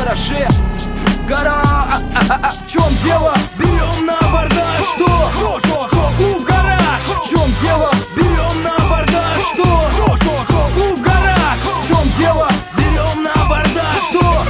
гараже. В чем дело? Берем на абордаж. Что? Клуб гараж. В чем дело? Берем на абордаж. Что? Клуб гараж. В чем дело? Берем на абордаж. Что?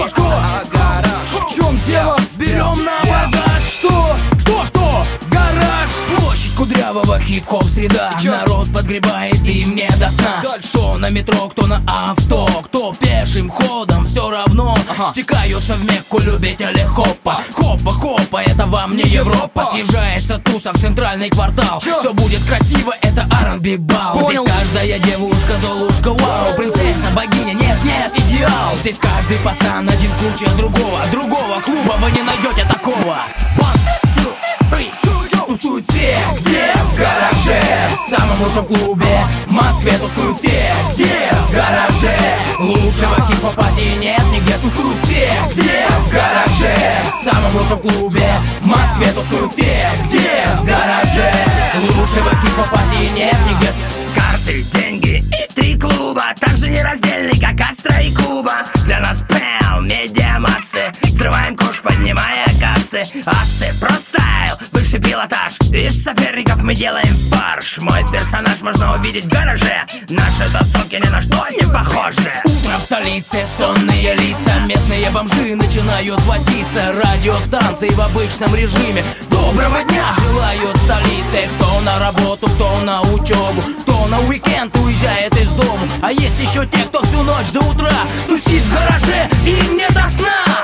В чем дело? Берем на абордаж. Что? Гараж. Площадь кудрявого, хип-хоп среда. Народ подгребает и мне до сна. Кто на метро, кто на авто, кто пешим ходом, все равно стекаются в Мекку любители хоппа. Хоппа, это вам не Европа. Съезжается туса в центральный квартал. Все будет красиво, это R&B бал. Здесь каждая девушка золушка, вау. Принцесса, богиня, нет, идеал. Здесь каждый пацан один круче другого клуба вы не найдете такого. One, two, three. Тусуют все, где? В гараже. В самом лучшем клубе в Москве тусуют все, где? В гараже. Лучшего хип-хопати нет нигде. Тусуют все, где? В гараже. В самом лучшем клубе в Москве тусуют все, где? В гараже. Лучшего хип-хопати нет нигде. Карты, деньги и 3 клуба, так же нераздельны, как Астра и Куба. Для нас пэу, медиамассы. Взрываем куш, поднимая кассы. Ассы, простайл, высший пилотаж. Из соперников мы делаем фарш. Мой персонаж можно увидеть в гараже. Наши тусовки ни на что не похожи. Утро в столице, сонные лица. Местные бомжи начинают возиться. Радиостанции в обычном режиме доброго дня желают столице. Кто на работу, кто на учебу, кто на уикенд уезжает из дома. А есть еще те, кто всю ночь до утра тусит в гараже и не до сна.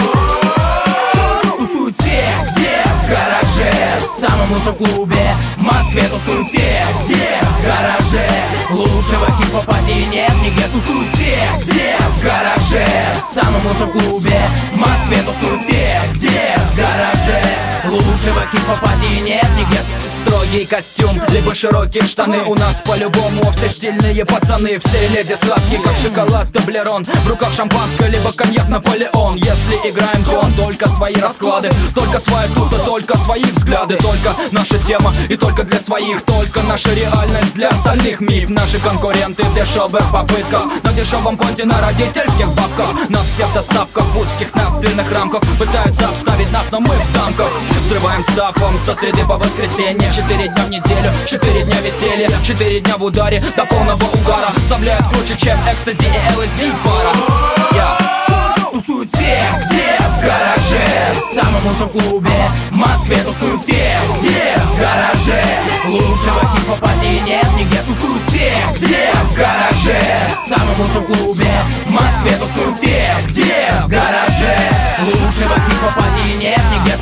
Тусуют все, где? В гараже. В самом лучшем клубе в Москве тусуют все, где? В гараже. Лучшего хип-хопати нет нигде. Тусуют все, где? В гараже. В самом лучшем клубе в Москве тусуют все, где? В гараже. Лучшего хип-хопати нет нигде. Строгий костюм, либо широкие штаны. У нас по-любому все стильные пацаны. Все леди сладкие, как шоколад Тоблерон. В руках шампанское, либо коньяк Наполеон. Если играем джон, только свои расклады, только своя туса, только свои взгляды. Только наша тема и только для своих. Только наша реальность, для остальных миф. Наши конкуренты в дешевых попытках, на дешевом понте, на родительских бабках. На всех доставках, в узких настольных рамках пытаются обставить нас, но мы в танках. Взрываем стафом со среды по воскресенье. 4 дня в неделю, 4 дня веселья, 4 дня в ударе до полного угара. Вставляют круче, чем экстази и ЛСД пара. Тусуют все, где? В гараже. В самом лучшем клубе в Москве тусуют все, где? В гараже. Лучшего хип-хопати нет нигде. Тусуют все, где? В гараже. В самом лучшем клубе в Москве тусуют все, где? В гараже. Лучшего хип-хопати нет нигде.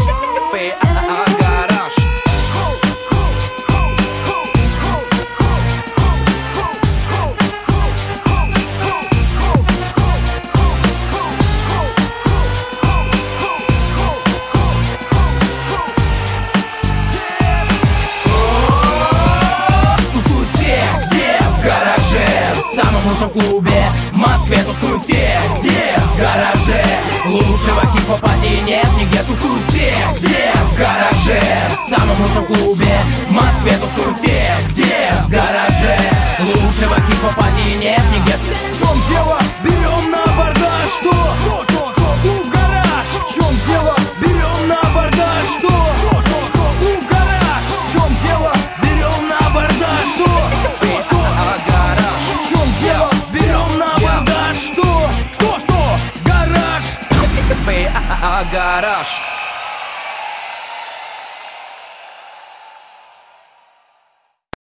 В самом лучшем клубе в Москве тусуют все, где? В гараже. Лучшего хип-хопати нет нигде. Тусуют все, где? В гараже. В самом лучшем клубе в Москве тусуют все, где? В гараже. Лучшего хип-хопати нет нигде. В чем дело? Берем на абордаж. Что? Клуб гараж. В чем дело? Берем на абордаж. Что? Клуб гараж. В чем дело? Берем на абордаж. Что? В чем дело? Берем на абордаж. Что? Гараж. Гараж.